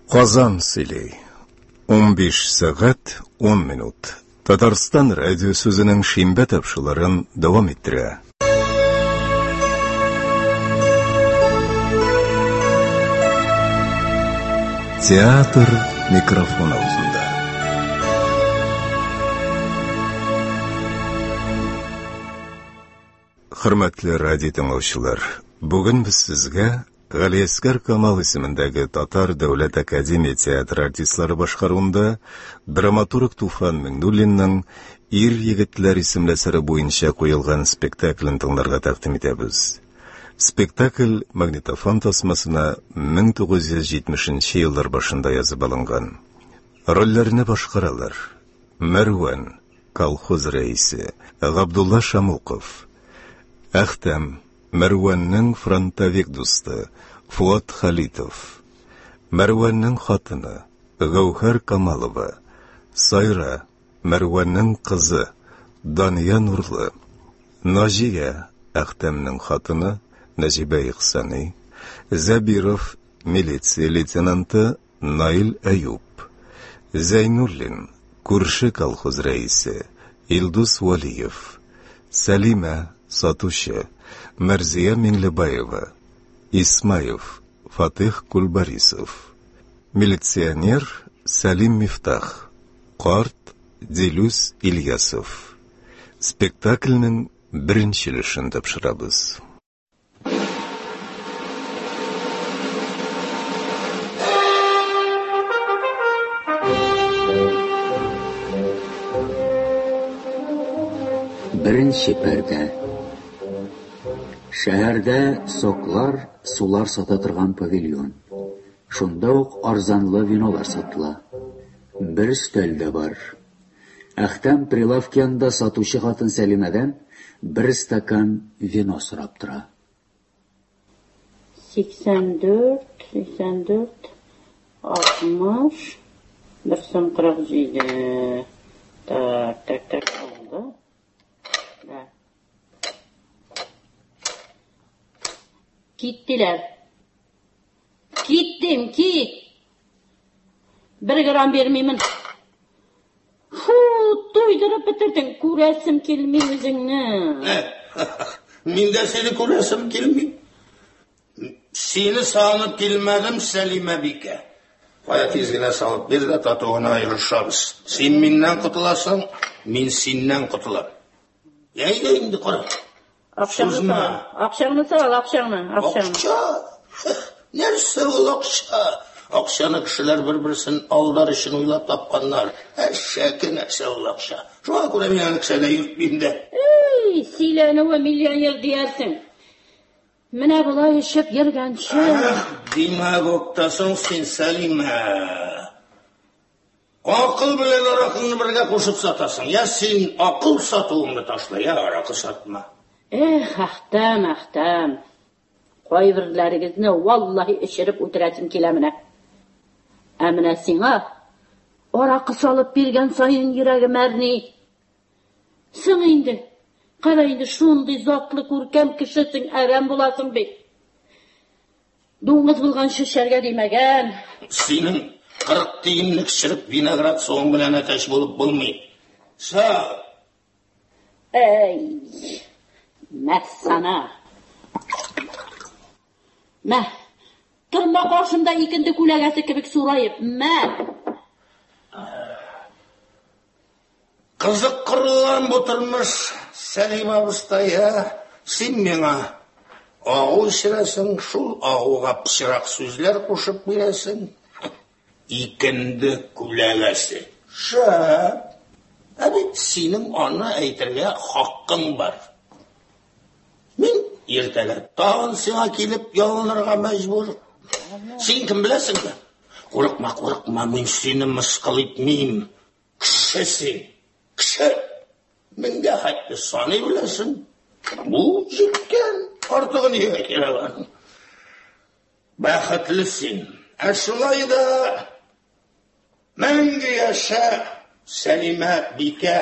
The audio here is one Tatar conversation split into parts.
Казан сөйлей. 15 сағат 10 минут. Татарстан радио сөзінің шимбе тапшыларын давам еттірі. Театр микрофон аузында. Хөрмәтле радио тыңлаучылар, бүген біз сезгә Галиәскәр Камал исемендәге Татар Дәүләт Академия театр артистлары башкаруында драматург Туфан Миңнуллинның «Ир егетләр» исемле әсәре буенча куелган спектаклен тыңларга тәкъдим итәбез. Спектакль магнитофон тасмасына 1970 еллар башында язып алынган. Рольләрне башкаралар: Мәрвән, колхоз рәисе, Габдулла Шамуков; Әхтәм, Мәрвәннең фронтовик дусты, Фуат Халитов; Мәрвәннең хатыны, Гәүһәр Камалова; Сайра, Мәрвәннең кызы, Дания Нурлы; Наҗия, Әхтәмнең хатыны, Нәҗибә Ихсани; Зәбиров, милиция лейтенанты, Наил Әюп; Зәйнуллин, күрше колхоз рәисе, Илдус Валиев; Сәлимә, сатучы, Мәрзия Миңлебаева; Исмаев, Фатих Кульбарисов; милиционер Сәлим Мифтах; карт Дилүс Ильясов. Спектакльнең беренчелешен тапшырабыз. Беренче пәрдә. Шәһәрдә соклар, сулар сата торган павильон. Шунда ук арзанлы винолар сатыла. Бер өстәл дә бар. Әхтәм прилавка янында сатучы хатын Сәлимәдән бер стакан вино сорап тора. 84, 60, 147. Так, oldu. Gittiler. Gittim. Bir gram vermeyeyim. Doydurup bitirdin. Kuresim kelmeyim özünü. Min de seni kuresim kelmeyim. Seni sağınıp gelmedim Selime Bike. Hayat izgine salıp bir de tatuğuna ayrışarız. Sen minden kutulasın, min sinden kutularım. Yayda indi kara. Akşamını sağ ol, akşamını. Akşa? Neresi ol akşa? Akşanı kişiler bir-birisinin aldar işini uylap tapkanlar. Eşşeki neresi ol akşa? Şuna göre miyanik sene yürtmeyeyim de. Silahını ve milyoner diyersin. Mine bulay yaşıp yergençi. Demagogtasın sen Selime. Akıl bilen arakını birge koşup satasın. Ya sen akıl satığını taşla ya arakı satma. Әхтәм. Қойбірлеріңізні валлахи ішіріп өтірәтім келеміне. Әміне сіңа, арақы салып берген сайын ерегі мәрні. Сың енді, қарайынды шунды затлы көркем кішісің әрәм боласың бе. Доңыз бұлған шешерге демеген. Сенің 40 тиынлік шіріп виноград соң білән әтәш болып болмай. Сау. Мәс sana. Мәс. Тұрма қаршымда екінді күләгәсі кебек сурайып. Мәс. Қызық қырылған бұтырмыш Сәлим абыстая. Сен меңа ағу ішіресің, шул ағуға пышырақ сөзлер қошып бересің. Екінді күләгәсі. Шап. Әбет сенің аны әйтірге хаққың бар. Мен ертелі тағын сеңа келіп ялынырға мәжбүр. Сен кім білесің бі? Қорықма, мен сені мысқыл етмеймін. Кішісің, кіші. Менге хатты саны білесің. Бұл жеткен, артығы неге кереген. Бақытлысың. Әшылайды. Мәңгі яша Сәлимә Бике.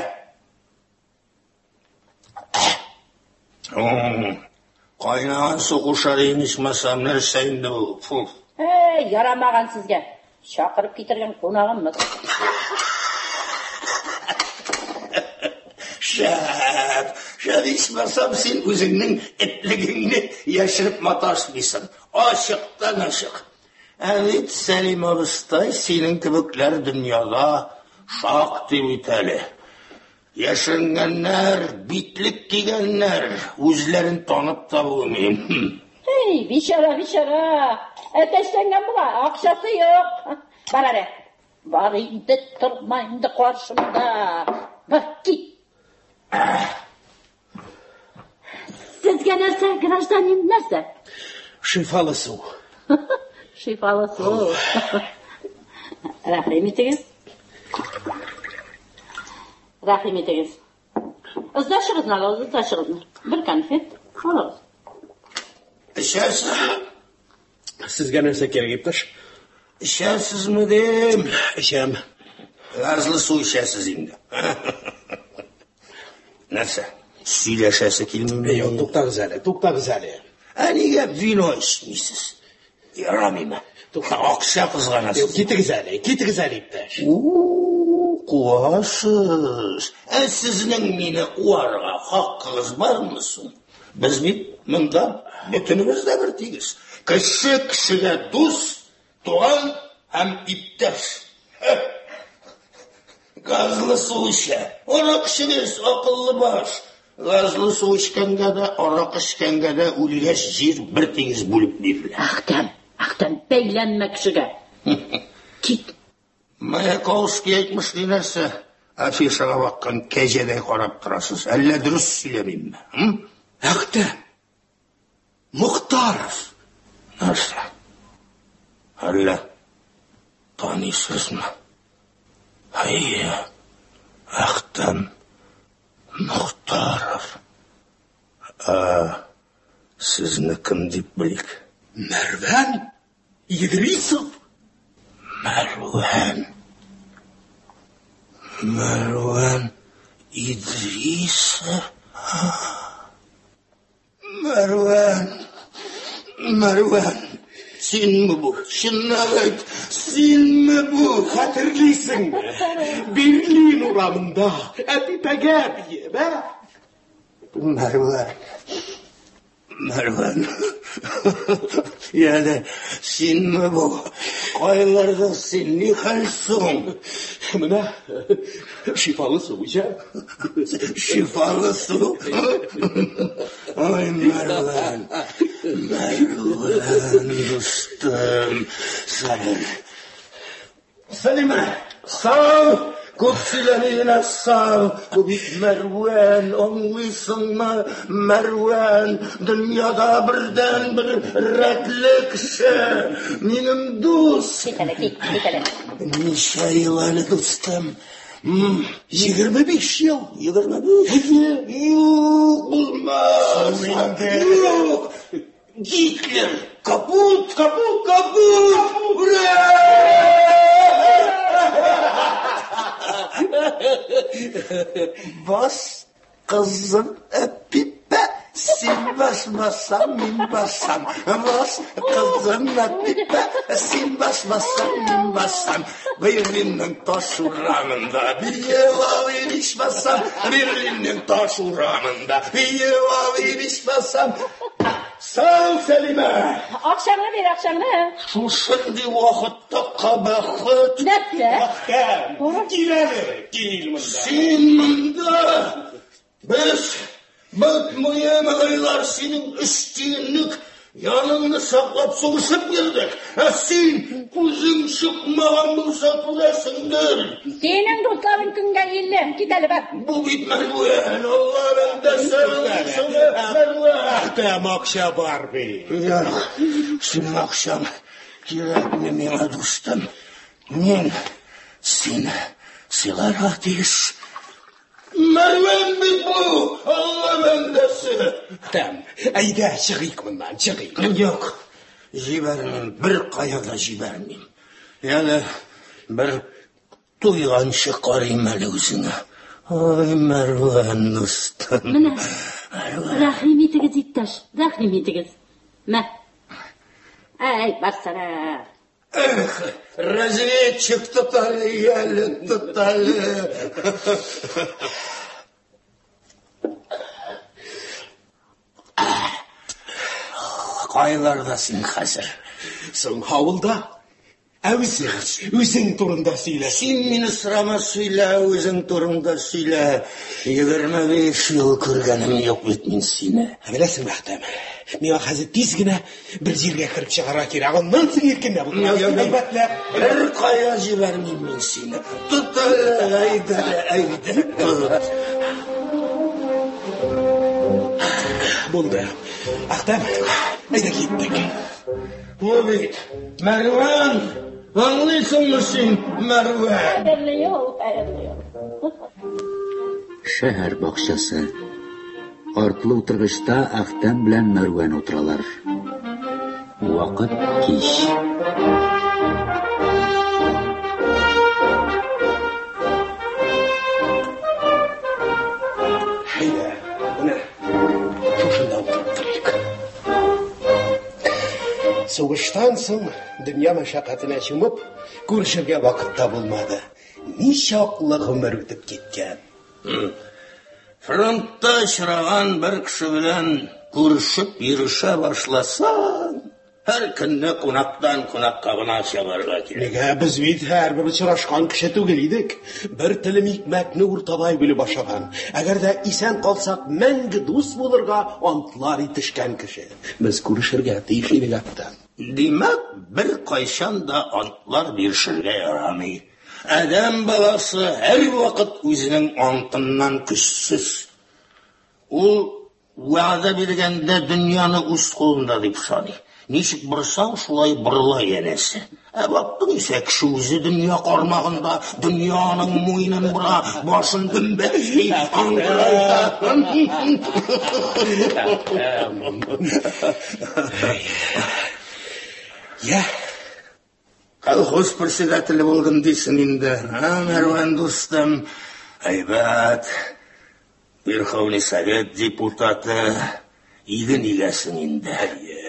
Kaynağı soğuşar inişmesem nerse indi bu. Yaramağın sizge. Шақырып кетірген қонағымыз. Шәп ешмасам, сен өзіңнің ітлігіңні яшіріп маташмайсың. Ашықтан ашық. Әвет Сәлим абыстай, сенің кібіклер дүнияда шақты өтәлі. Яшырынгеннер, битлік кигеннер, өзлерін танып табуымен. Ей, бишара. Әтәштенген бұла, ақшасы yok. Бар әрі. Бар үйді тұрмайынды қаршымда. Бар, кет. Sizga narsa, гражданин, narsa? Шифалы су. Шифалы су. Рахим етіңіз. Ұздашығызны. Бір конфет. Алыңыз. Ішәсіз? Sizga narsa kerak, iпташ? Ішәсіз ме дейм? Ішәм. Газлы су ішәсіз енді. Нәрсе? Сөйләшәсі келмейме? Yok, тоқтағыз әлі. Әнеге вино ішмейсіз. Ярамайма. Ақша қызғанасыз. Кетігіз әлі, ипташ. Қуасыз. Сіздің мені қуарға хаққыңыз бар мұсын? Біз мұнда бүтініміз де бір тегіз. Кіші-кішіге дос, туған әм ипташ. Газлы су іше. Орақ ішіңіз, ақыллы баш. Газлы су ішкенге де, орақ ішкенге де өлігеш жер бір тегіз бөліп нефілі. Ақтан, бәйленме кішіге. Кет. Маяковский айтмыш дейнерсе, афишаға баққан кәжедей қарап тұрасыз. Әлі дұрыс сөйлемейм бе? Ақтан, Мұхтаров. Нәрсе? Әлі танисыз ма? Айя, Ақтан Мұхтаров. Сізні кім деп білік? Мәрвән Идрисов. Мәрвән Идрисов. Мәрвән. Сен ме бұ? Шыннақ айт, сен ме бұ? Қатырлейсің. Берлин урамында. Әпипәге бие, бә? Мәрвән. Яды, сен ме бұ? Қайларда сен не қалсың? Мына, шифалы су, жа? Шифалы су? Ой, Мәрвән, достым, Сәлиме, сау! Көп сөйлемейіне сау! Көбік Мәрвән, оңлайсың ма? Мәрвән, дүнияда бірден бір рәтлі кіші. Менің дос. Кетелі. Неше еланы достым? 25 yıl. 25? Yok, olmaz. Yok. Гитлер! Капут! Ура! Бас kızım öpüpe, sen basmasan min bassam. Бас kızım öpüpe, sen basmasan min bassam. Berlin'in taş uğranında bir yıla verişmesem. Berlin'in taş uğranında bir yıla verişmesem. Sağ ol Selime. Akşamını ver, akşamını. Şu şimdi vakitte kabahat. Nerede? Bakın. Gel mında. Sen mında. Biz bakmayan aylar senin üstünlük yanını saklap soğuşup geldik. Sen kuzun çıkmadan bulsa tulasındır. Senin dostların künge ille. Gidelim bak. Bu bitmez bu yani. Allah bende sana. Tam akşam var be. Yok. Şimdi akşam gerekli mene dostum. Men seni silar ateş. Merven bir bu. Allah bendesi. Tam. Ayda çıkıyık bundan çıkıyık. Yok. Jibermeyim. Bir kayada jibermeyim. Yani bir duygan çıkarayım hele özüne. Ay Merven dostum. Mine. Rahim etiniz ittaş. Rahim etiniz. Meh. Ay barsana. Разведчик тұталы, әлі тұталы. Қайлардасың қазір? Соң ауылда. Өзің турында сөйле. Сен мені сұрама, сөйле, өзің турында сөйле. 25 жыл көргенім жоқ бет мен сені. Білесің бақтым, мен қазір тезгіне бір жерге кіріп шығара керек. Онан соң еркенде бұл. Бір қая жібермеймін мен сені. Тұт, әйді. Болды. Ақтам, айда кеттік. Обет, Мәрван, аңлайсың сен, Мәрван? Xayrli yol. Шәһәр бақшасы. Артлы утыргычта Ахтам белән Мәрвән утыралар. Вакыт кич. Hayda, buna şuşunda oturup durayık. Soğuştan soң dünya meşakkatine çımıp görüşürge vakıtta bulmadı. Nice akıllı ömür ötüp ketken. Frontda şırаған bir kişi bilen görüşüp yürüşe başlasan, her günde konaktan konakka bana çabarga kerak. Nega biz bit her bir uçraşkan kişi tügeliydik. Bir tilim ikmekni urtabay bilip aşagan. Eğer de isen kalsak mengi dost bulurga antlar itişken kişi. Biz görüşürge teyişilik aptan. Demek bir kayşan da antlar bir şirge yaramay. Adam balası her vakit özünün antından küssüz. O vaada bergende dünyanı üst kolunda deyip sanı. Nişik bırsan şulay bırla yenesi. Baktın ise kişi özü dünya karmağında dünyanın moyunun bıra başın dümbetli angrayda. Ya. Колхоз председателі болдым дейсің енді. Мәрван достым, айбат, Верховный Совет депутаты, иген игесің енді.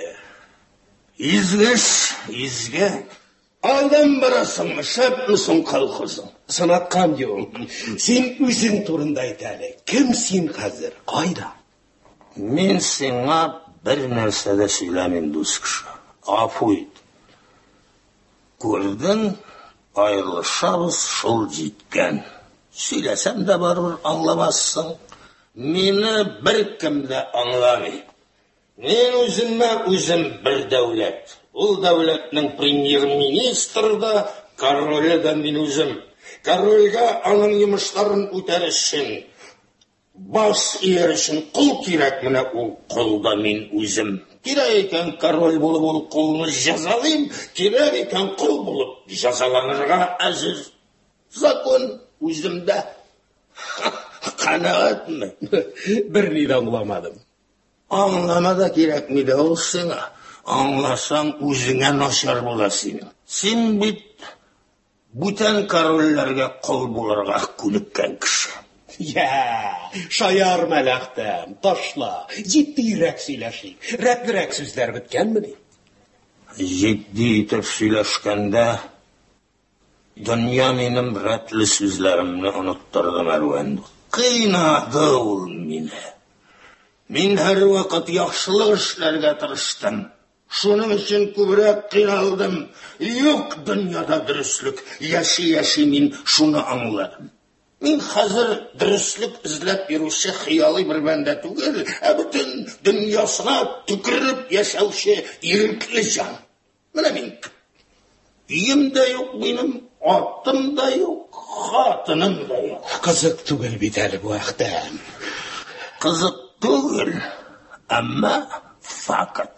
Изге. Алдан барасың, шапмысың колхозың. Sanatkan diyorum. Sen özün turunda aytali. Kim sen hazır? Qayda? Мен сеңа бір нәрседе сөйлемін дос кіші. Афу ет. Көрдің, айырылышабыз шыл жеткен. Сөйлесем де барыр аңламассың. Мені бір кімді аңламай. Мен өзім бір дәулет. Ол дәулетнің премьер-министрі да, королі да мен өзім. Корольға аның еміштарын өтерішін, бас иерішін құл керек міне ол құлда мен өзім. Керек екен король болып ол құлыны жазалайым, керек екен құл болып жазаланырға әзір. Закон өзімді. Қанағат мı? Bir neydi anlamadım. Anlamada керек мейді ол сіңа. Anlasan өзіңе нашар боласың. Сен бит бүтән корольлерге құл болырға көніккен кіші. Ya, şayar melektem, taşla, ciddiyirek söyleşik, rəpirek sözler bitken mi? Ciddi etip söyleşkende dünya benim rəpli sözlerimni unutturdu Mərvən. Qıynadı ol meni. Men her vakit yaxşılıq işlerge tırıştım. Şunun için kübrek qıyaldım. Yok dünyada dürüstlük. Yaşı men şunu anladım. Men hazır dürüstlük izlep yürüyüşü hiyalı bir bende tügel. Bütün dünyasına tükürüp yaşavşı irkli can. Mene men. Uyum da yok benim. Atım da yok. Hatınım da yok. Kızık tügel biteli bu aktam. Kızık tügel. Ama fakat.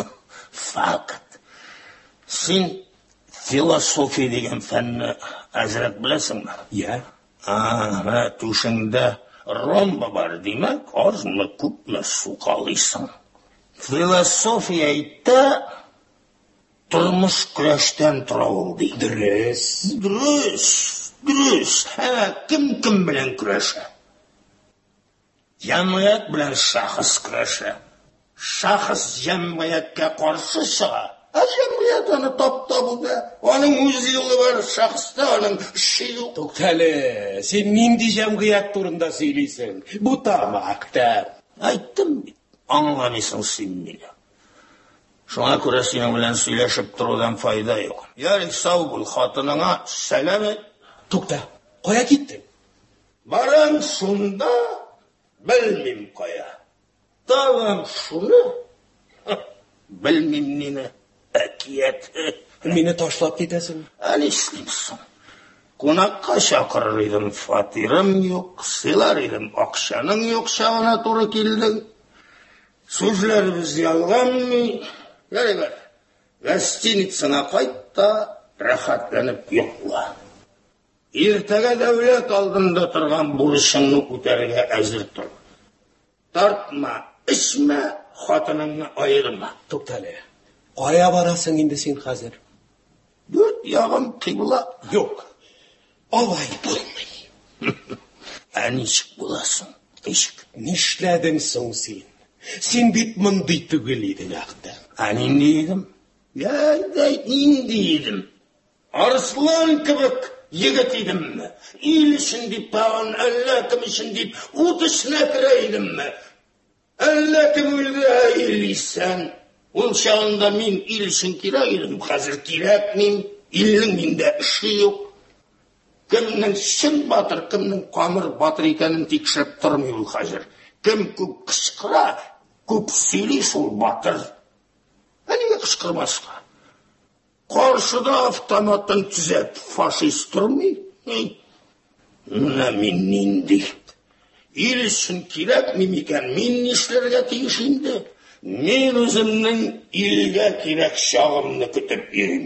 Sen filosofi degen fenni azrak bilesin mi? Ya. Tuşingda romba var demek, az mı ko'p mi suv qalıysan. Filosofiya aytda turmush kurashdan turadi deydi. Durust. Kim bilan kurasha? Jamiyat bilan shaxs kurasha. Shaxs jamiyatga qarshi chiqa, Jamiyet onu taptabuda. Onun öz yolu var, şahısta onun işi yok. Toktale, sen nindi jamiyet turunda söyleysen. Bu tamakta. Ayttım, anlamıyorsun sen bile. Şuna göre senin bilen söyleşip durudan fayda yok. Yarın sağ bul, hatınına selam et. Tokta, koya gittim. Baran şunda, bilmem koya. Tamam şunu, bilmem nene, ekiyet. Meni taşlap ketesin. Hani istemsin. Konakka şakırırdım, fatirim yok, silardım, akşanın yok, şağına doğru geldin. Sözlerimiz yalgan mı? Gel. Гостиницana kayıt da rahatlanıp yokla. Ertege devlet aldığında turgan buruşunu ko'targa hazır tur. Tartma, içme, xotiningni ayırma. Toktale, koya barasın indi sen hazır. 4 yağım kıbla. Yok, olay bulmay. Anişik bulasın, işik. Nişledin son sen? Sen bit mındı tügüliydin akta. Hani neydim? Ya da indiydim. Arslan kıbık yigitiydim mi? İl için deyip bağın, Allah kim için deyip utışına kireydim mi? Allah kim öldü iliysen, ol çağında min il için kireydim. Hazır kirek miyim? İlin minde işi yok. Kimnin şın batır, kimnin kamır batır ekanin tekşirip durmuyor ol hazır. Kim köp kışkıra, köp söyley sol batır. Hani kışkırmasqa? Qarşıda avtomatın tüzep faşist durmuyor. Mına min nindi. İl için kirek mimiken min işlerge teyişindi. Men özümnin ilge kirek şağımını kütüp yerim.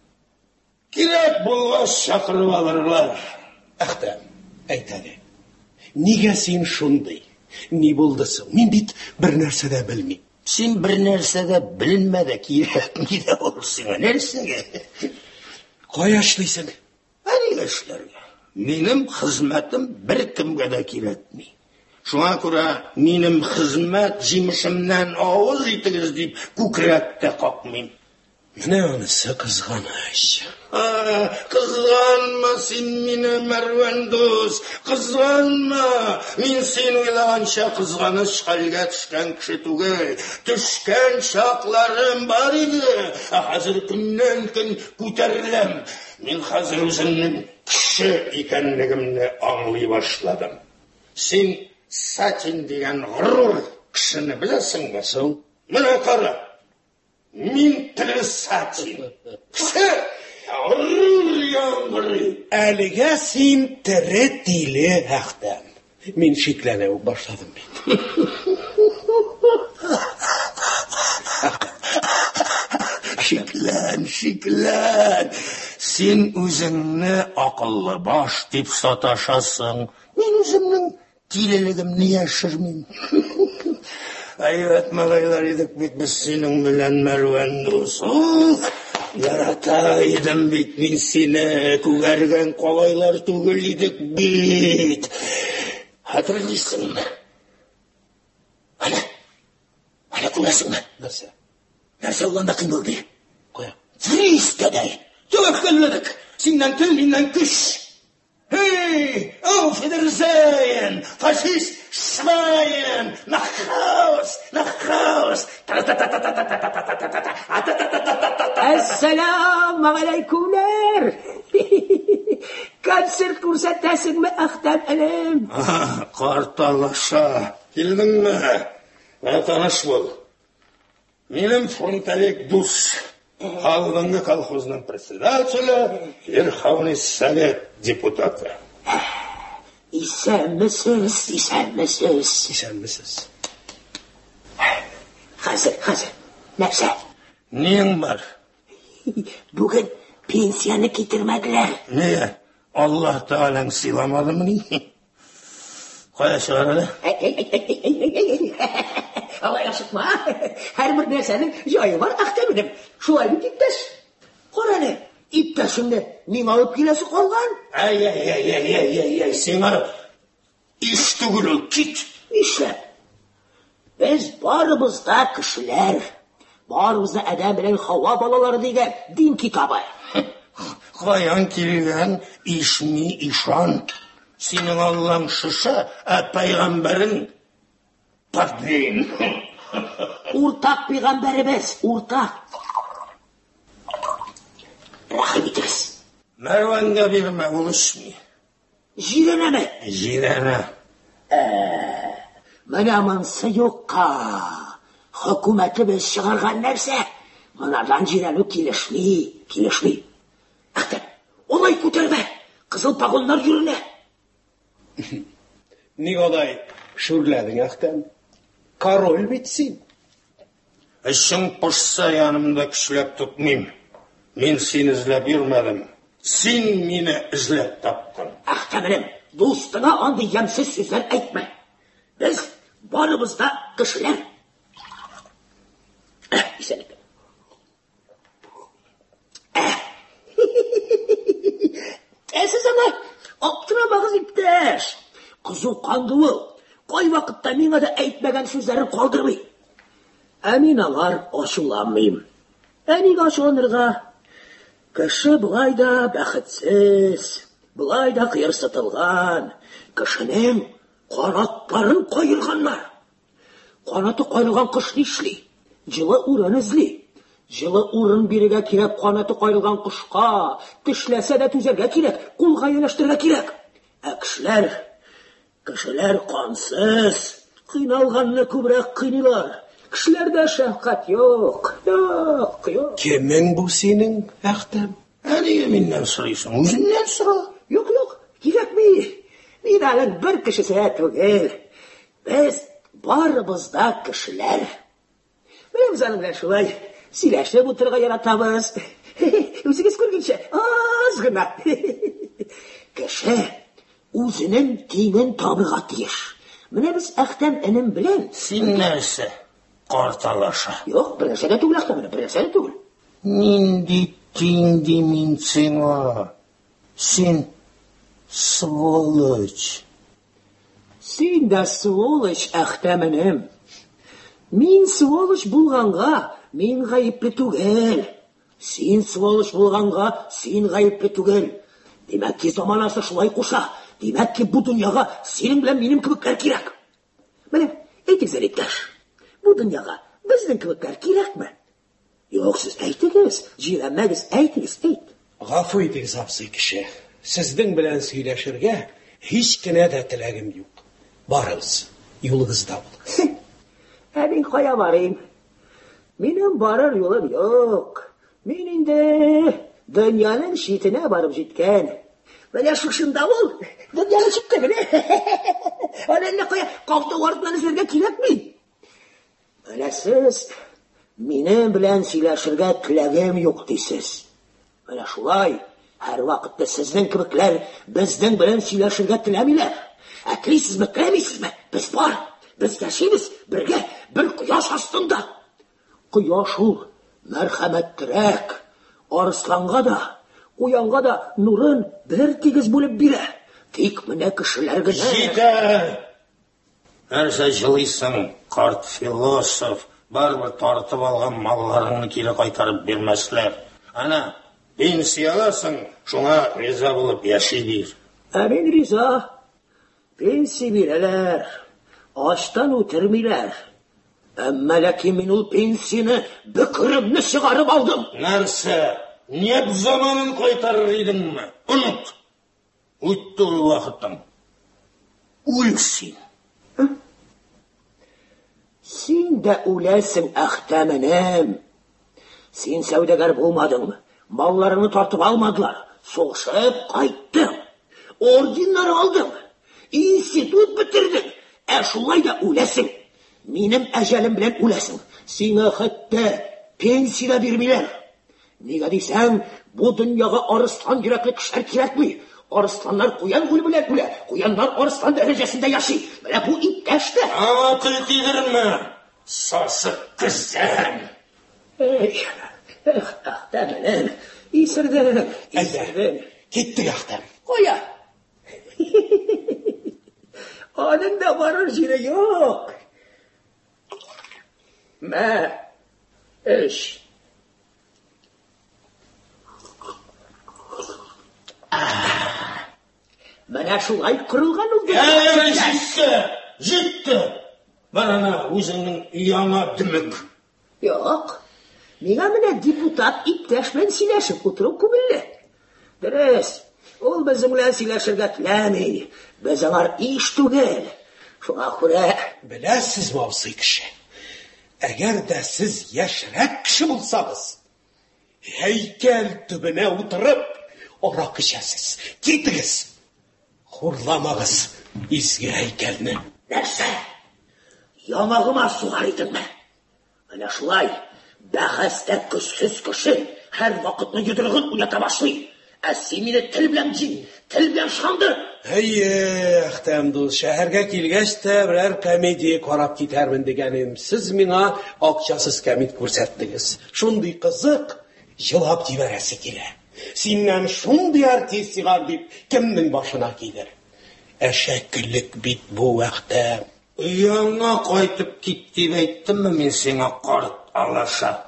Kirek bulğaz şakırıp alırlar. Akta, aytadi. Nega sen şunday? Ne buldasın? Men bit bir narsa da bilmeyim. Sen bir narsada bilinmede kirek mi de olsun, narsage? Koya işleysin. Hani işlerge? Menim hizmetim bir kimge de kerakmi. Şuna göre menim hizmet jimişimden ağız itigiz deyip kukrakta kalkmayım. Mine onысы kızganaş. Kızganma sen meni Mervenduz, kızganma. Men sen oylagancha kızganish halga tushgan kishi tugul. Tushgan chaqlarim bor edi. Hozir kundan kun ko'tarilam. Men hozir o'zimning kishi ekanligimni anglay boshladim. Sen Satin degan g'urur kishini bilasingmi? Mana qara. Min tili Satin. Kishi Әліге сен тірі дилі әқтен. Мен шекләне башладым мен. Şiklen. Sen özünü akıllı baş deyip sataşasın. Men özümün dililigimni yaşırmayım. Ayvet malaylar edik bit biz senin bilen Mervenduz. Yarataydım bit men seni, ko'gargan qolaylar tugul edik bit. Hatırlaysınmı? Ana ko'rasingmi? Narsa olanda kim bo'ldi? Qo'ya. Friskaday. Tövakkalladik. Senden til, menden kuch. Hey, auf Wiedersehen, Faschist, Schwein, nach Haus. Assalamu alaikumlar. Konser ko'rsatasinmi Axtam alam? Qartalasha, keldingmi? Mana tanish bo'l. Menim frontalik dus. Aldıngi kolxozning председателі, Верховный Совет депутаты. İsənmisiz. İsənmisiz. Hazır. Nəsə? Neyin var? Bugün pensiyanı getirmediler. Niye? Allah Teala'nı silamadı mı? Koy aşağı öyle. Allah yaşıtma. Her bir nersenin joyu var Axtam'ım. Şu ay bir iptaş. Korani, iptaşımda men alıp gelesi kalgan. Ay, sen arı. İş tügülü, git. İşte. Biz barımızda kişiler Барыбызда Адам белән Хава балалары дигән дин китабы. Каян килгән ишми ишан. Синең Аллаң шушы, пайгамбәрең Подвин. Уртак пәйгамбәребез, уртак. Рәхим итегез. Мәрвәнгә бирмә, ул ишми. Җирәнәме? Җирәнә. Менә монсы юкка. Хөкүмәтебез чыгарган нәрсә. Монадан җирәнү килешми. Әхтәм, олай күтәрмә. Кызыл погоннар йөренә. Ник алай шүрләдең, Әхтәм? Король бит син. Эшең пошса янымда көчләп тотмыйм. Мин сине эзләп йөрмәдем. Син мине эзләп таптың. Әхтәмем, дустыңа андый ямсыз сүзләр әйтмә. Без барыбыз да кешеләр. Исәнлек. Сез аңа аптырамагыз, иптәш. Кызу канды ул. Кай вакытта миңа да әйтмәгән сүзләрен калдырмый. Мин алар ачуланмыйм. Нигә ачуланырга? Кеше булай да бәхетсез, булай да кыерсытылган. Кешенең канатларын кайырганнар. Канаты кайрылган кош нишли? Җылы урын эзли. Җылы урын бирергә кирәк канаты кайрылган кошка. Тешләсә дә түзәргә кирәк, кулга ялаштырырга кирәк. Кешеләр кансыз, кыйналганны күбрәк кыйнылар. Кешеләрдә шәфкать юк. Кемең бу синең, Әхтәм? Нигә миннән сорыйсың? Үзеңнән сора. Юк, кирәкми. Мин әле бер кешесенә түгел. Без барыбыз да кешеләр. Менә без белән шулай сөйләшеп утырырга яратабыз. Үзегез күргәнчә, аз гына. Кеше үзенең тиңен табырга тиеш. Менә без Әхтәм энем белән. Син нәрсә? Карталаша. Юк, бернәрсә дә түгел, Әхтәм, бернәрсә дә түгел. Нинди тиңди мин сиңа? Син сволочь. Син дә сволочь, Әхтәм энем. Мин сволочь булганга, мин гаепле түгел. Син сволочь булганга, син гаепле түгел. Димәк ки, заманасы шулай куша. Димәк ки, бу дөньяга синең белән минем кебекләр кирәк. Менә, әйтегез, иптәш. Бу дөньяга безнең кебекләр кирәкме? Юк, сез әйтегез, җирәнмәгез, әйтегез. Гафу итегез, абзый кеше. Сезнең белән сөйләшергә һич кенә дә теләгем юк. Барыгыз, юлыгызда булыгыз. Мин кая барыйм? Минем барыр юлым юк. Мин инде дөньяның читенә барып җиткән. Менә шушында ул, дөньяның читенә. Аны кая калты артыннан эзләргә кирәкми. Менә сез минем белән сөйләшергә теләгем юк дисез. Менә шулай, һәр вакытта сезнең кебекләр безнең белән сөйләшергә теләмиләр. Телисезме, теләмисезме? Без бар, без яшибез бергә, бер кояш астында. Кояш ул мәрхәмәтлерәк. Арысланга да, уянга да нурын бер тигез булып бирә. Тик менә кешеләр генә. Җитә! Нәрсә җылыйсың, карт философ? Барыбер тартып алган малларыңны кире кайтарып бирмәсләр. Ана, пенсияласың, шуңа риза булып яши бир. Мин риза. Пенсия бирәләр. Аштан үтермиләр. Әмма ләкин мин ул пенсияны бөкремне чыгарып алдым. Нәрсә? Нет заманын кайтарыр идеңме? Унут. Үтте ул вакытың. Үл син. Син дә үләсең, Әхтәменем. Син сәүдәгәр булмадыңмы? Малларыңны тартып алмадылар. Сугышып кайттың. Орденнар алдың. Институт бетердең. Шулай да үләсең. Минем әҗәлем белән үләсең. Сиңа хәтта пенсия бирмиләр. Нигә дисәң, бу дөньяга арыслан йөрәкле кешеләр кирәкми. Арысланнар куян гүле белән үлә. Куяннар арыслан дәрәҗәсендә яши. Менә бу иптәш тә. Аңа тел тидермә. Сасык кызым. Әхтәменем, исердең. Киттек, Әхтәм. Кая? Аның да барыр җире юк. Мә, Эш. Менә шулай құрылған ул. Жетті. Барана өзіңнің яңа дүмік. Yok. Миңа менә депутат иптәшмен сөйләшеп утыру күңелле. Дөрес. Ул безнең белән сөйләшергә теләми. Без аңар иш түгел. Шуңа күрә, Беләсез, Мавсый кеше. Әгәр дә сез яшьрәк кеше булсагыз, һәйкәл төбенә утырып, арак эчәсез. Китегез. Хурламагыз изге һәйкәлне. нәрсә? Ямагыма сугар идеңме? Менә шулай, бәхәстә көчсез кеше һәр вакытны йодрыгын уята башлый. Ә син мине тел белән җин, тел белән шандыр. Әйе, Әхтәм дус, шәһәргә килгәч тә берәр комедия карап китәрмен дигәнем. Сез миңа акчасыз комедия күрсәттегез. Шундый кызык, җылап җибәрәсе килә. Синнән шундый артист сигар дип кемнең башына килер? Әшәкелек бит бу, Әхтәм. Яңа кайтып кит дип әйттемме мин сиңа, карт алаша?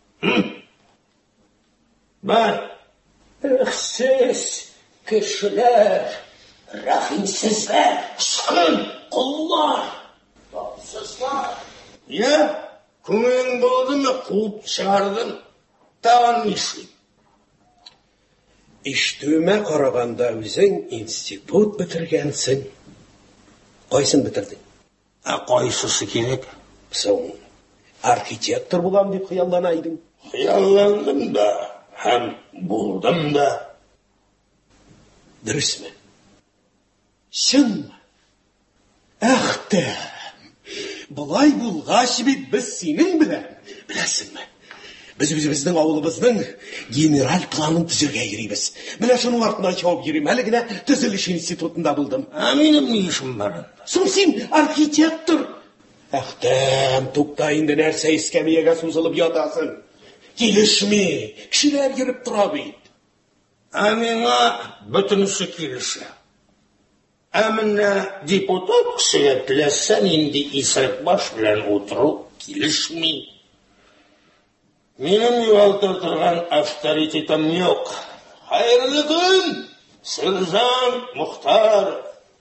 Бар. Сез кешеләр, рәхимсезләр, шкын куллар, тапсызлар. Я, күңең булдымы, куып чыгардым. Тагын нишлим? Иштүмә караганда үзең институт бетергәнсең. Кайсын бетердең? Кайсысы кирәк? Соң, архитектор булам дип хыяллана идең. Хыялландым да, һәм булдым да. Дөресме? Чынмы? Әхтәм, булай булгач бит без синең белән, беләсеңме? Без үзебезнең авылыбызның генераль планын төзергә йөрибез. Менә шуның артыннан чабып йөрим. Әле генә төзелеш институтында булдым. Минем ни эшем бар анда? Соң син архитектор. Әхтәм, тукта инде, нәрсә искәмиягә сузылып ятасың? Килешми, кешеләр йөреп тора бит. Миңа бөтенесе килешә. Менә депутат кешегә теләсә нинди исерек баш белән утыру килешми. Минем югалтып торган авторитетым юк. Хәерле көн, сержант Мухтар.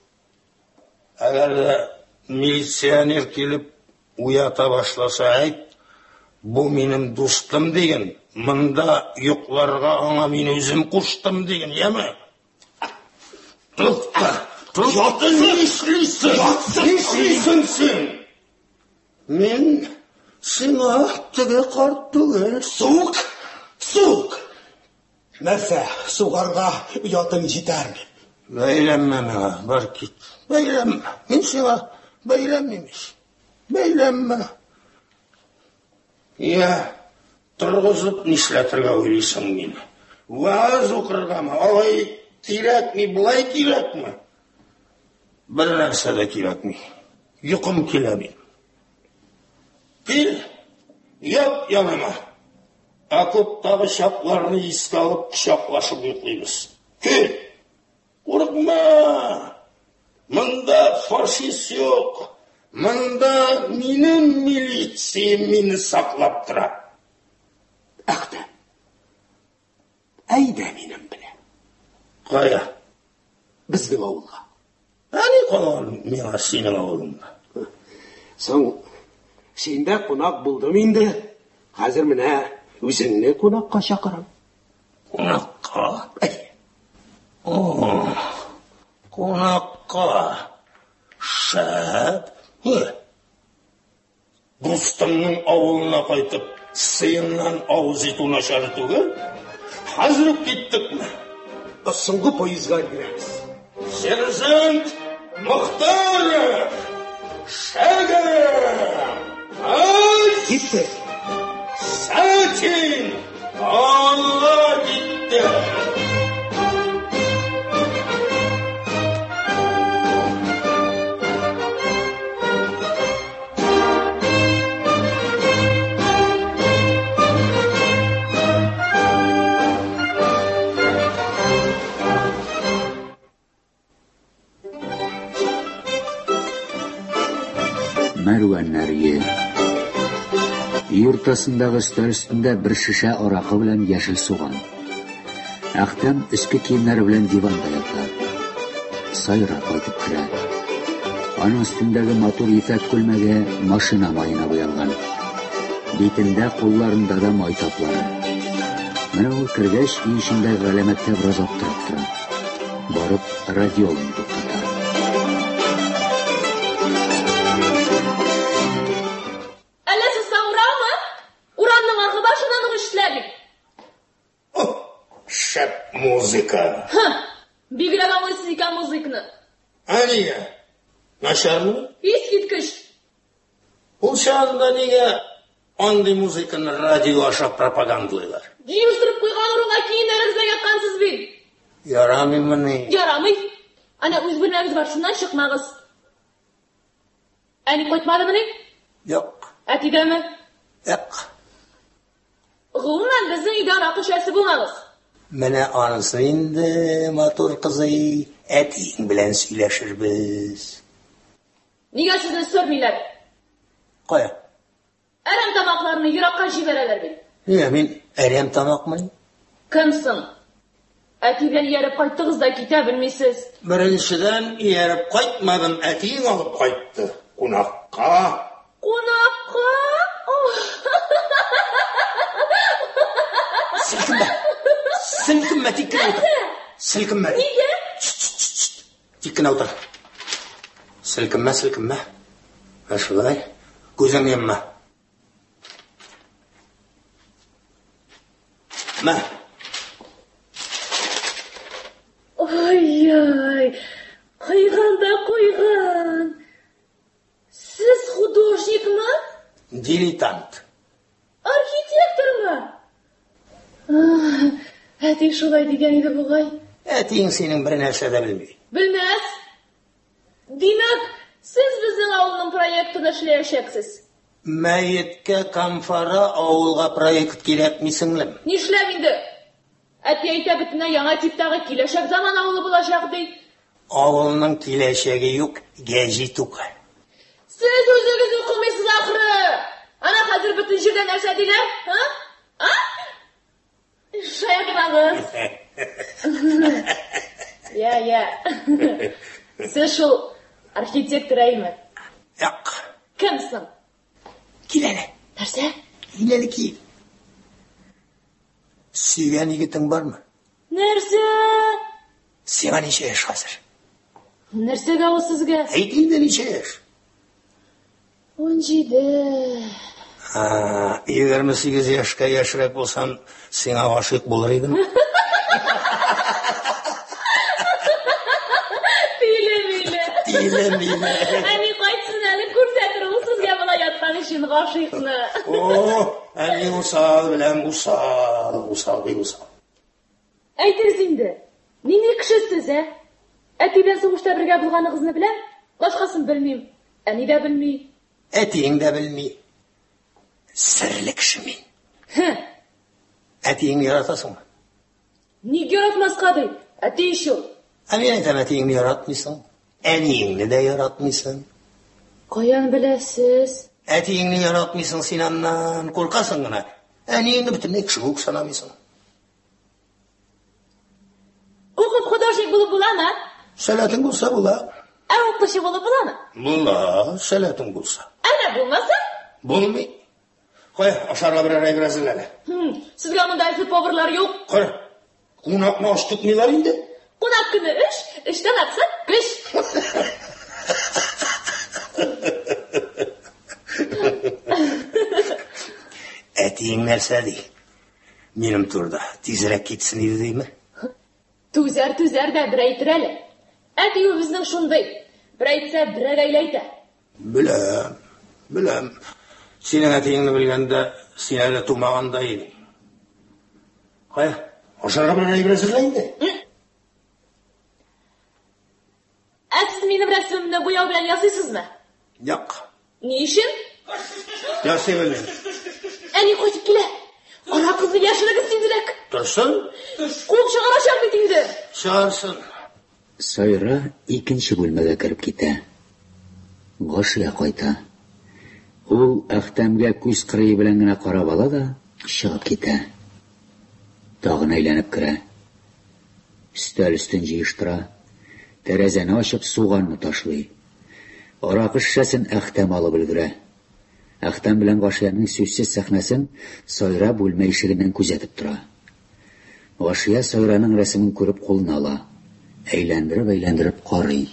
Әгәр милиционер килеп уята башласа әйт, бу минем дустым диген, монда юкларга аңа мин үзем куштым диген, яме? Ятын нишлисең син? Мин сиңа теге карт түгел. Сук! Нәрсә, сугарга ятың җитәрме? Бәйләнмә миңа, бар кит. Бәйләнмә. Мин сиңа бәйләнмимеш. Бәйләнмә. Я, торгызып нишләтергә уйлыйсың мине? Ваз укыргамы? Алай кирәкми, булай кирәкме? Бер нәрсә дә кирәкми. Йокым килә мин. Кил, ят яныма. Окоптагы чакларны искә алып кочаклашып йоклыйбыз. Кил. Курыкма. Монда фашист юк. Монда минем милициям мине саклап тора. Әхтәм, әйдә минем белән. Кая? Безнең авылга. Ни калган миңа синең авылыңда? Соң, синдә кунак булдым инде. Хәзер менә үзеңне кунакка чакырам. Кунакка? Кунакка. Шәп. Дустымның авылына кайтып, сыйыннан авыз итү начар түгел. Хәзер үк киттекме? Соңгы поездга кирәбез. Сержант Мухтаров! Шәгәрәм! Китте. Сәтин! Алла китте! Мәрүәннәргә Үй уртасындагы өстәл өстендә бер шешә аракы белән яшел суган. Әхтәм өске киемнәре белән диванда ята. Сайра кайтып керә. Аның өстендәге матур ефәк күлмәге машина майына буялган. Битендә, кулларында да май таплары. Менә ул кергәч, үй эчендәге галәмәткә бераз аптырап тора. Барып, радиолын туктата. Әллә сез саңырамы? Уранның аргы башынан үгешләбик. Шәп музыка. Бигрәк аңлайсыз икән музыканы. Әнигә? Начармы? Искиткеч. Ул чагында нигә андый музыканы радио аша пропагандалыйлар? Җыштырып куйган урынга киемнәрегезгә яткансыз бит. Ярамыймы ни? Ярамый. Ана үз бүлмәгез бар, шуннан чыкмагыз. Әни кайтмадымы ни? Юк. Әтидәме? Юк. Гомумән безнең өйдә аракы эчәсе булмагыз. Менә анысы инде, матур кызый, әтиң белән сөйләшербез. Нигә сезне сөрмиләр? Кая? Әрәм тамакларны еракка җибәрәләр бит. Нигә мин әрәм тамакмын? Кемсең? Әти белән ияреп кайттыгыз да китә белмисез. Беренчедән ияреп кайтмадым, әтиң алып кайтты. Кунакка. Кунакка? Silkinme, tikkine otur. Silkinme. Nigә? Tikkine otur. Silkinme. Şulay, gözün yemma. Ma. Ay, kıyğanda koyğan. Siz hudожник mı? Dilettant. Arxitektor mu? Әти шулай дигән иде бугай. Әтиң синең бер нәрсә дә белми. Белмәс. Димәк, сез безнең авылның проектын эшләячәксез. Мәеткә камфара авылга проект кирәкми сеңлем. Нишләп инде? Әти әйтә битенә яңа типтагы киләчәк заман авылы булачак ди. Авылның киләчәге юк, гәҗит ук. Сез үзегез укымыйсыз ахры. Ана хәзер бөтен җирдә нәрсә диләр? Шаяклагыз. Я. Сез шул архитектор әйме? Юк. Кемсең? Киләле. Нәрсә? Киләле кил. Сөйгән егетең бармы? Нәрсә? Сиңа ничә яшь хәзер? Нәрсәгә ул сезгә? Әйт инде ничә яшь? 17. 28 яшькә яшьрәк булсам, сиңа гашыйк булыр идем. Тиле. Әни кайтсын әле күрсәтер ул сезгә була яткан өчен гашыйкны. Әни усал белән усал. Әйтегез инде. Нинди кешесез, Әти белән сугышта бергә булганыгызны беләм, башкасын белмим. Әни дә белми. Әтиң дә белми. Серле кеше мин. Әтиңне яратасыңмы? Ник яратмаска ди? Әти шу. Мин әйтәм, әтиңне яратмыйсың. Әниеңне дә яратмыйсың. Каян беләсез? Әтиеңне яратмыйсың, син аннан куркасың гына. Әниеңне бөтенләй кеше үк санамыйсың. Укып художник булып буламы? Сәләтең булса була. Укучы булып буламы? Була, сәләтең булса. Әнә булмаса? Булмый. Кая, ашарга берәр әйбер әзерләле. Сезгә монда эзе поварлар юк. Кара, кунакны аш тотмыйлар инде. Кунак көне эштән аксак кыш. Әтиң нәрсә ди? Минем турда тизрәк китсен иде дийме? Түзәр дә бер әйтер әле. Әти безнең шундый. Бер әйтсә, бер әйтә. Беләм. Синең әтиеңне белгәндә, син әле тумаганда идең. Кая, ашарга берәр әйбер әзерлә инде. Сез минем рәсемемне буяу белән ясыйсызмы? Юк. Ни өчен? Ясый белмим. Әни кайтып килә. Ана кызны яшерегез тизрәк. Торсын? Кул чыгарачак бит инде. Чыгарсын. Сайра икенче бүлмәгә кереп китә. Гашия кайта. Ул Әхтәмгә күз кырые белән генә карап ала да чыгып китә. Тагын әйләнеп керә. Өстәл өстен җыештыра. Тәрәзәне ачып суганны ташлый. Аракы шешәсен Әхтәм алып өлгерә. Әхтәм белән Гашиянең сүзсез сәхнәсен Сайра бүлмә ишегеннән күзәтеп тора. Гашия Сайраның рәсемен күреп кулына ала. Әйләндереп карый.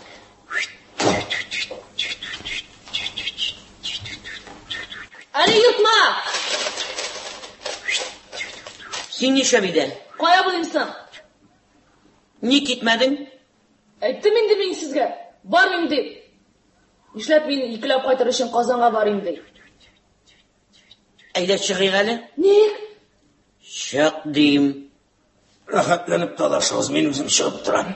Али, йотма! Син нишләп идең? Кая булыйсың? Ник китмәдең? Әйттем инде мин сезгә. Бармыйм дип. Нишләп мин икеләп кайтыр өчен Казанга барыйм ди. Әйдә чыгыйк әле. Ник? Чык дим. Рәхәтләнеп талашыгыз, мин үзем чыгып торам.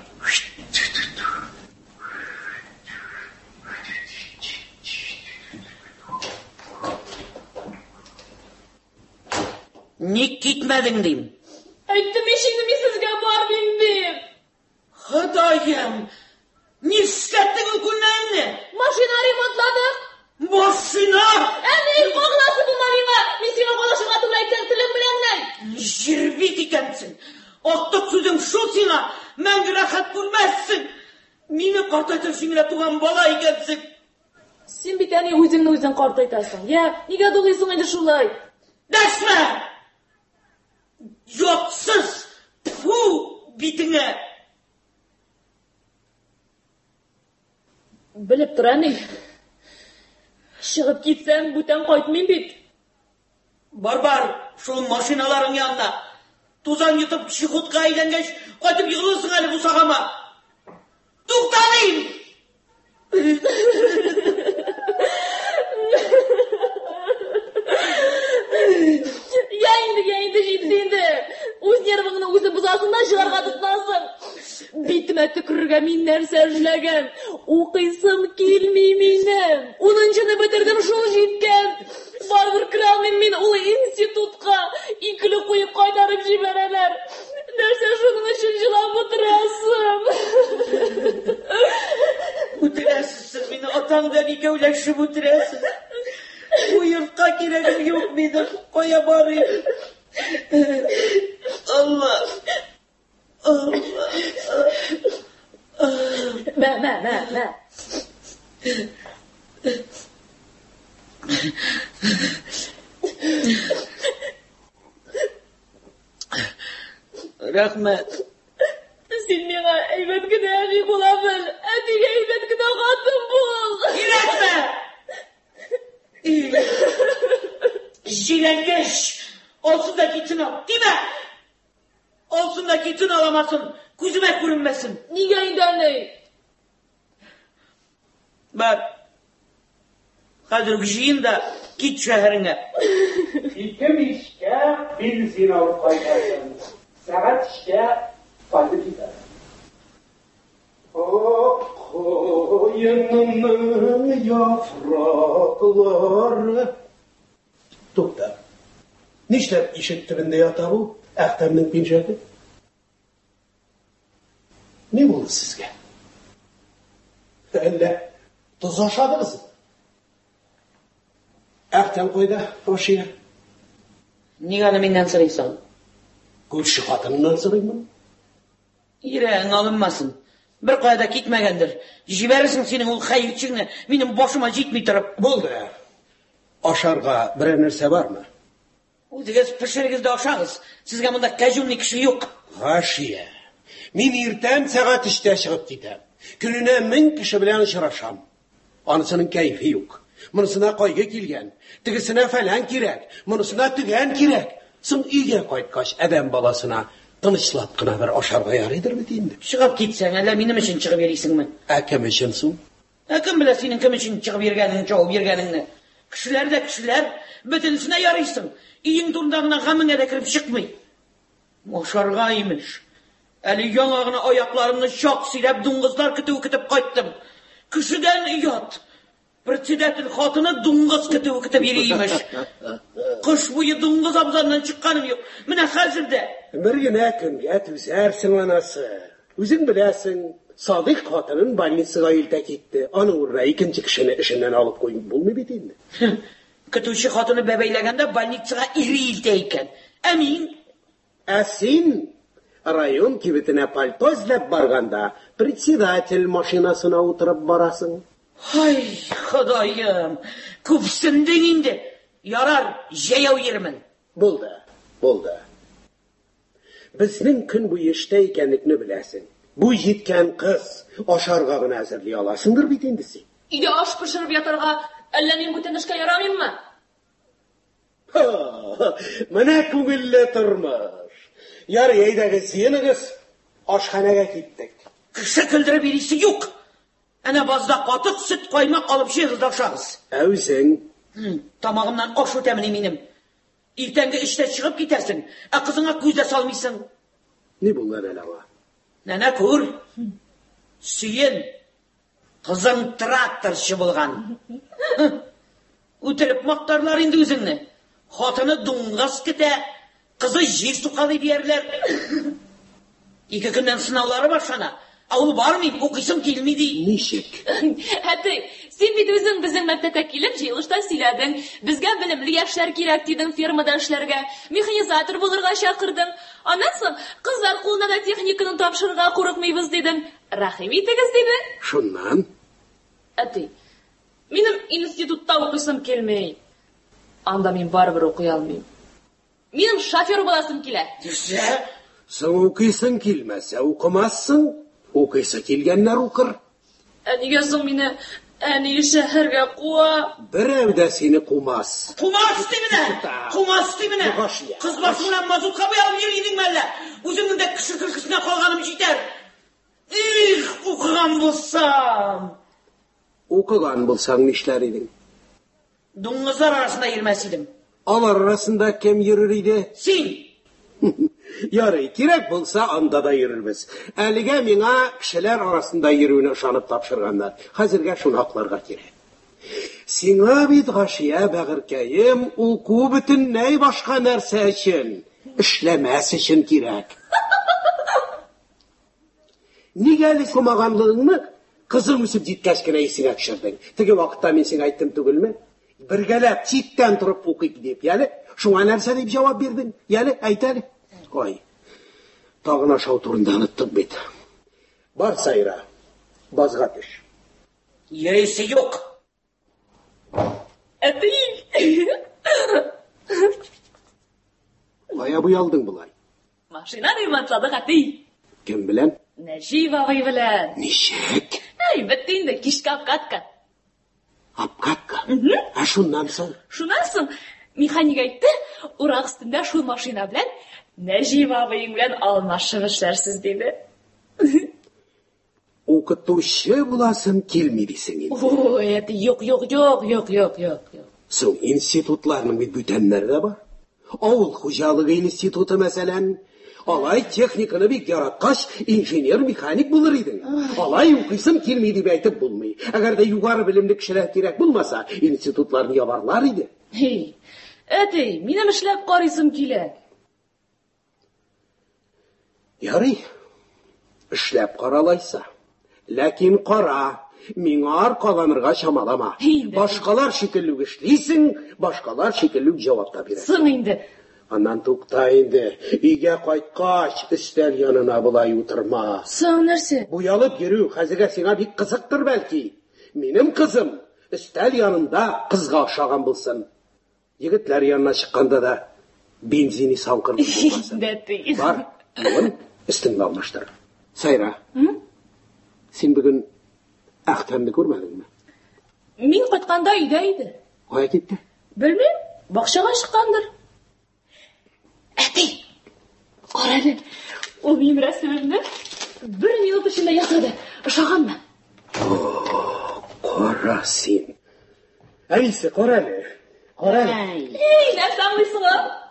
Ник китмәдең дим? Әйттем ишеңне мин сезгә бармыйм дип. Ходаем, нишләттең ул күлмәкне? Машина ремонтладым. Машина! Әни, кагласы булма миңа. Мин сиңа калашырга туры әйткән телем белән генә. Җирбит икәнсең. Актык сүзең шул сиңа. Мәңге рәхәт күрмәссең. Мине картайтып сиңа туган бала икәнсең. Син бит әни үзеңне үзең картайтасың. Я, нигә дугыйсың инде шулай? Дәшмә! Йоксыз! Фу, битеңә! Белеп тора ни. Чыгып китсәм, бүтән кайтмыйм бит. Бар, шул машиналарың янына. Тузан йотып чихутка әйләнгәч, кайтып йыгылырсың әле бусагама. Тукталыйм! Я инде җитте инде. Үз нервыңны үзе бозасың да чыгарга тотынасың. Битемә төкерергә мин нәрсә эшләгән? Укыйсым килми минем. 10-нчыны бетердем, шул җиткән. Барыбер керә алмыйм мин ул институтка. Икеле куеп кайтарып җибәрәләр. Нәрсә шуның өчен җылап утырасың? Үтерәсең, мине атаңдан икәүләшеп үтерәсең. Бу йортка кирәгем юк минем. Кая барыйм? Allah. Мә. Рәхмәт. Син миңа әйбәт кенә әни була бел. Әтигә әйбәт кенә хатын бул. Ирәкмә! Җиләнгәч, olsun da gitsin al, değil mi? Olsun da gitsin alamasın, күземә күренмәсен. Нигә инде әни? Бар, хәзер җыен да кит шәһәреңә. 2:05-кә бензин алып кайтасың. Сәгать 3-кә кайтып китәсең. Koyunun yapraklары. To'xta. Нишләп ишек төбендә ята бу? Әхтәмнең пинжәге. Ни булды сезгә? Әллә тоз ашадыгыз? Әхтәм кайда? Ошия. Нигә аны миннән сорыйсың? Күрше хатыннан сорыймын. Йөрәгең алынмасын. Бер кайда китмәгәндер. Җибәрсең синең ул хәйлчеңне, минем башыма җитми торып. Булды. Ашарга берәр нәрсә бармы? Үзегез пешерегез дә ашагыз. Сезгә монда кәҗүнни кеше юк. Гашия. Мин иртән сәгать 3-тә чыгып китәм. Көненә 1000 кеше белән очрашам. Анысының кайфы юк. Монысына кайгы килгән. Тигесенә фәлән кирәк. Монысына тигән кирәк. Соң өйгә кайткач, адәм баласына тынычлап кына бер ашарга ярыйдыр бит инде. Чыгып китсәң, әллә минем өчен чыгып йөрисеңме? Кем өчен соң? Кем белә синең кем өчен чыгып йөргәнеңне, җавап биргәнеңне? Кешеләр дә кешеләр, бөтенсенә ярыйсың. Иң турында гына гамеңә дә кирип чыкмый. Ашарга имеш. Әле яңа гына аякларымны чак сирәп дуңгызлар көтеп кайттым. Кешедән оят. Председатель хатыны дуңгыз көтеп йөри имеш. Кыш буе дуңгыз абзарыннан чыкканым юк. Менә хәзер дә. Бер генә көнгә түзәрсең анасы. Үзең беләсең, Садык хатынын больницага илтә китте. Аның урынына икенче кешене эшеннән алып куйып булмый бит инде. Көтүче хатыны бәбәйләгәндә больницага ире илтә икән. Ә мин? Ә син район кибетенә пальто эзләп барганда председатель машинасына утырып барасың. Ай, Ходаем, күпсендең инде. Ярар, җәяү йөрмен. Булды. Безнең көн буе эштә икәнлекне беләсең. Бу җиткән кыз ашарга гына әзерли аласыңдыр бит инде син. Өйдә аш пешереп ятарга, әллә мин бүтән эшкә ярамыйммы? Менә күңелле тормыш. Ярый, әйдәгез, сиенегез, ашханәгә киттек. Кеше көлдереп йөрисе юк. Әнә базда катык, сөт, каймак алып җыгыз да ашагыз. Ә үзең? Тамагымнан аш үтәмени минем. Иртәнге эштә чыгып китәсең, ә кызыңа күз дә салмыйсың. Ни булган әле аңа? Нәнә күр. Сөен. Кызың тракторчы булган. Үтелеп мактарлар инде үзеңне. Хатыны дуңгыз китә, кызы җир сукалый диярләр. 2 көннән сынаулары башлана. Ул бармый, укыйсым килми ди. Ничек? Әти, син бит үзең безнең мәктәпкә килеп җыелышта сөйләдең. Безгә белемле яшьләр кирәк дидең фермада эшләргә. Механизатор булырга чакырдың. Аннан соң кызлар кулына да техниканы тапшырырга курыкмыйбыз дидең. Рәхим итегез дидең. Шуннан? Әти, минем институтта укыйсым килмей. Анда мин барыбер укый алмыйм. Минем шофер буласым килә. Син укыйсың килмәсә, укымассың. Укыйсы килгәннәр укыр. Нигә соң мине әни шәһәргә куа? Берәү дә сине кумас. Кумас дименә. Кыз башыннан мазутка буялып йөридең мәллә. Үзеңнең дә кеше көлкесенә калганым җитәр. Их, укыган булсам. Укыган булсаң нишләр идең? Дуңгызлар арасында йөрмәс идем. Алар арасында кем йөрер иде? Син. Ярый, кирәк булса анда да йөрербез. Әлегә миңа кешеләр арасында йөрүне ышанып тапшырганнар. Хәзергә шуны акларга кирәк. Сиңа бит Гашия бәгыркәем, уку бөтенләй башка нәрсә өчен, эшләмәс өчен кирәк. Нигә әле кумаганлыгыңны кызың үсеп җиткәч кенә исеңә төшердең? Теге вакытта мин сиңа әйттем түгелме? Бергәләп читтән торып укыйк дип, яле? Шуңа нәрсә дип җавап бирдең? Яле, әйт әле. Ой, тагын ашау турында оныттык бит. Бар, Сайра, базга төш. Йөресе юк. Әти! Кая буялдың булай? Машина ремонтладык, әти. Кем белән? Нәҗип абый белән. Ничек? Бетте инде, кичке апкатка. Апкатка? Ә шуннан соң? Шуннан соң механик әйтте, урак өстендә шул машина белән Нәҗип абыйың белән алмашып эшләрсез диде. Укытучы буласың килми дисең инде. Ой, әти, юк. Соң институтларның бит бүтәннәре дә бар. Авыл хуҗалыгы институты мәсәлән. Алай техниканы бик яраткач, инженер-механик булыр идең. Алай укыйсым килми дип әйтеп булмый. Әгәр дә югары белемле кешеләр кирәк булмаса, институтларны ябарлар иде. Әти, минем эшләп карыйсым килә. Ярый, эшләп каралайса. Ләкин кара, миңа аркаланырга чамалама. Башкалар шикелле эшлисең, башкалар шикелле җавап та бирәсең. Соң инде. Аннан тукта инде. Өйгә кайткач, өстәл янына булай утырма. Соң нәрсә? Буялып йөрү хәзергә сиңа бик кызыктыр бәлки. Минем кызым өстәл янында кызга охшаган булсын. Егетләр янына чыкканда да бензин салкыр булмасын. Бар, бүген өстеңне алмаштыр. Сайра. Син бүген Әхтәмне күрмәдеңме? Мин кайтканда өйдә иде. Кая китте? Белмим, бакчага чыккандыр. Әти, карады. Ул минем рәсемемне 1 минут эчендә ясады. Ошаганмы? Кара син. Әйсе, каралы. Нәрсә аңлыйсың?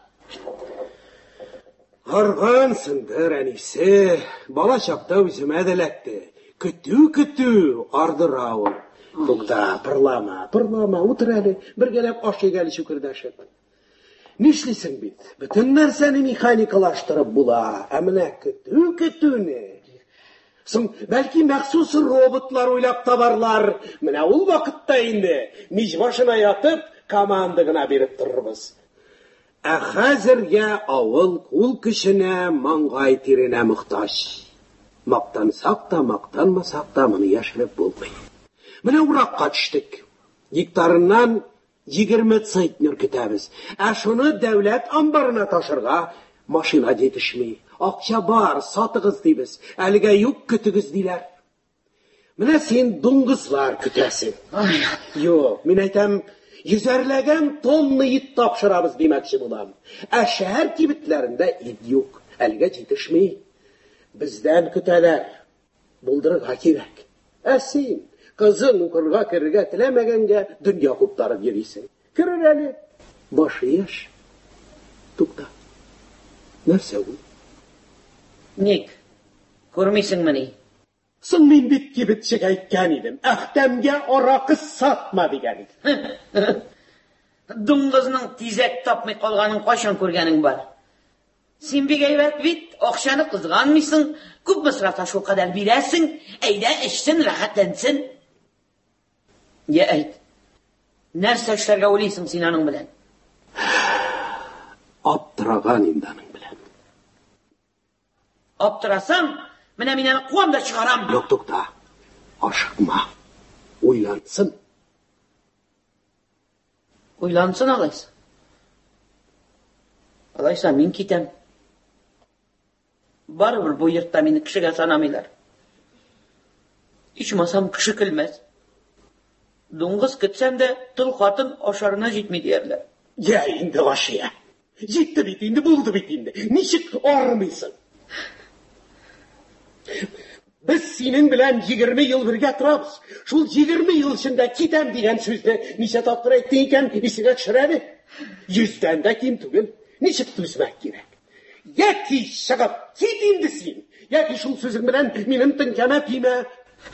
Аргансыңдыр, әнисе. Бала чакта үземә дә эләкте. Көтү, ардыра ул. Тукта, пырлама, утыр әле. Бергәләп аш егәле шүкердәшеп. Нишлисең бит? Бөтен нәрсәне механикалаштырып була. Ә менә көтүне. Соң, бәлки махсус роботлар уйлап табарлар. Менә ул вакытта инде мич башына ятып, команда гына биреп торырбыз. Ә хәзергә авыл кул көченә, маңгай тиренә мохтаҗ. Мактансак та, мактанмасак та, моны яшереп булмый. Менә уракка төштек. Гектарыннан 20 центнер көтәбез. Ә шуны дәүләт амбарына ташырга машина җитешми. Акча бар, сатыгыз дибез. Әлегә юк, көтегез диләр. Менә син дуңгызлар көтәсең. Юк, мин әйтәм, йөзәрләгән тонна ит тапшырабыз димәкче булам. Ә шәһәр кибетләрендә ит юк, әлегә җитешми. Бездән көтәләр. Булдырырга кирәк. Ә син кызың укырга керергә теләмәгәнгә дөнья куптарып йөрисең. Керер әле. Башы яшь. Тукта. Нәрсә ул? Ник? Күрмисеңме? Соң мин бит кибетчегә әйткән идем. Әхтәмгә аракы сатма дигән идем. Дуңгызның тизәк тапмый калганын кайчан күргәнең бар? Син бик әйбәт бит, акчаны кызганмыйсың, күп мисрафта шул кадәр бирәсең, әйдә эчсен, рәхәтләнсен. Я әйт. Нәрсә эшләргә уйлыйсың син аның белән? Аптыраган инде аның белән. Аптырасаң, менә мин аны куам да чыгарам. Юк, тукта. Ашыкма. Уйлансын. Уйлансын алайса. Алайса мин китәм. Барыбер бу йортта мине кешегә санамыйлар. Ичмасам кеше килмәс. Дуңгыз көтсәм дә, тол хатын ашарына җитми диярләр. Я инде Вашия. Җитте бит инде, булды бит инде. Ничек армыйсың? Без синең белән 20 ел бергә торабыз. Шул 20 ел эчендә китәм дигән сүзне ничә тапкыр әйттең икән, исеңә төшерәме? 100-дән дә ким түгел. Ничек түзмәк кирәк? Яки чыгып кит инде син. Яки шул сүзең белән минем тыңкәмә тимә.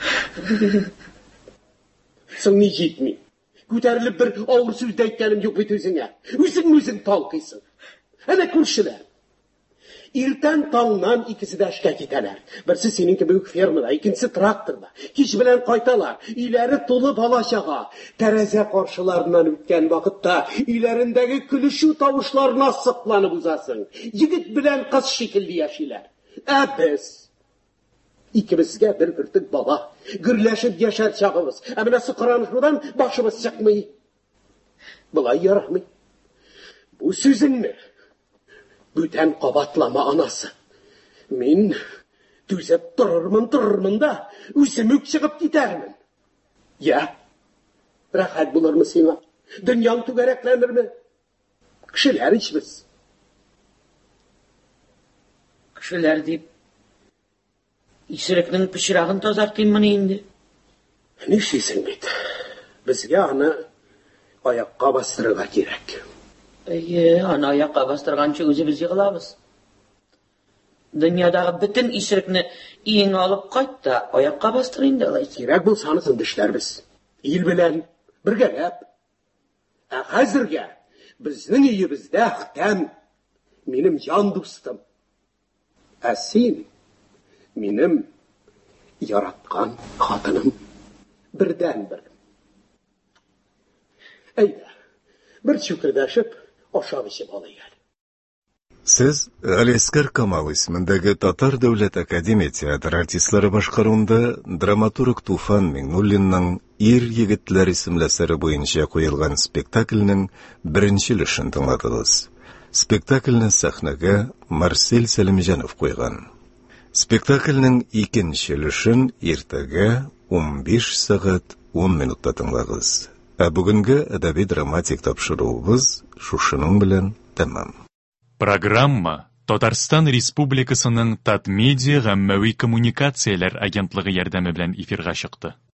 Соң ни җитми? Күтәрелеп бер авыр сүз әйткәнем юк бит үзеңә. Үзең талкыйсың. Әнә күршеләр. Иртән таңнан икесе дә эшкә китәләр. Берсе синең кебек фермада, икенчесе тракторда. Кич белән кайталар. Өйләре тулы бала-чага. Тәрәзә каршыларыннан үткән вакытта өйләрендәге көлешү тавышларына сыкланып узасың. Егет белән кыз шикелле яшиләр. Ә без икебезгә бер бөртек бала, гөрләшеп яшәр чагыбыз. Ә менә сыкранышудан башыбыз чыкмый. Булай ярамый. Бу сүзеңне бүтән кабатлама анасы. Мин түзеп торырмын да, үзем үк чыгып китәрмен. Я, рәхәт булырмы сиңа? Дөньяң түгәрәкләнерме? Кешеләр ичбез. Кешеләр дип, исерекнең пычрагын тазартыйммы инде? Нишлисең бит? Безгә аны аякка бастырырга кирәк. Аны аякка бастырганчы үзебез егылабыз. Дөньядагы бөтен исерекне иң алып кайт та аякка бастыр инде алайса. Кирәк булса анысын дишләрбез. Ил белән бергәләп. Ә хәзергә безнең өебездә Әхтәм, минем җан дустым. Ә син минем яраткан хатыным, бердән-бер. Әйдә, бер чүкердәшеп ашап эчеп алыйк. Сез Алескар Камал исемендәге Татар дәүләт академия театр артистлары башкаруында драматург Туфан Миңнуллинның «Ир егетләр» исемле әсәре буенча куелган спектакльнең беренче өлешен тыңладыгыз. Спектакльне сәхнәгә Марсель Сәлимҗанов куйган. Спектакльнең икенче өлешен иртәгә 15 сәгать 10 минутта тыңлагыз. Ә бүгенге әдәби драматик тапшыруыбыз шушының белән тәмам. Программа Татарстан Республикасының Татмедиа гаммәви коммуникацияләр агентлыгы ярдәме белән эфирга чыкты.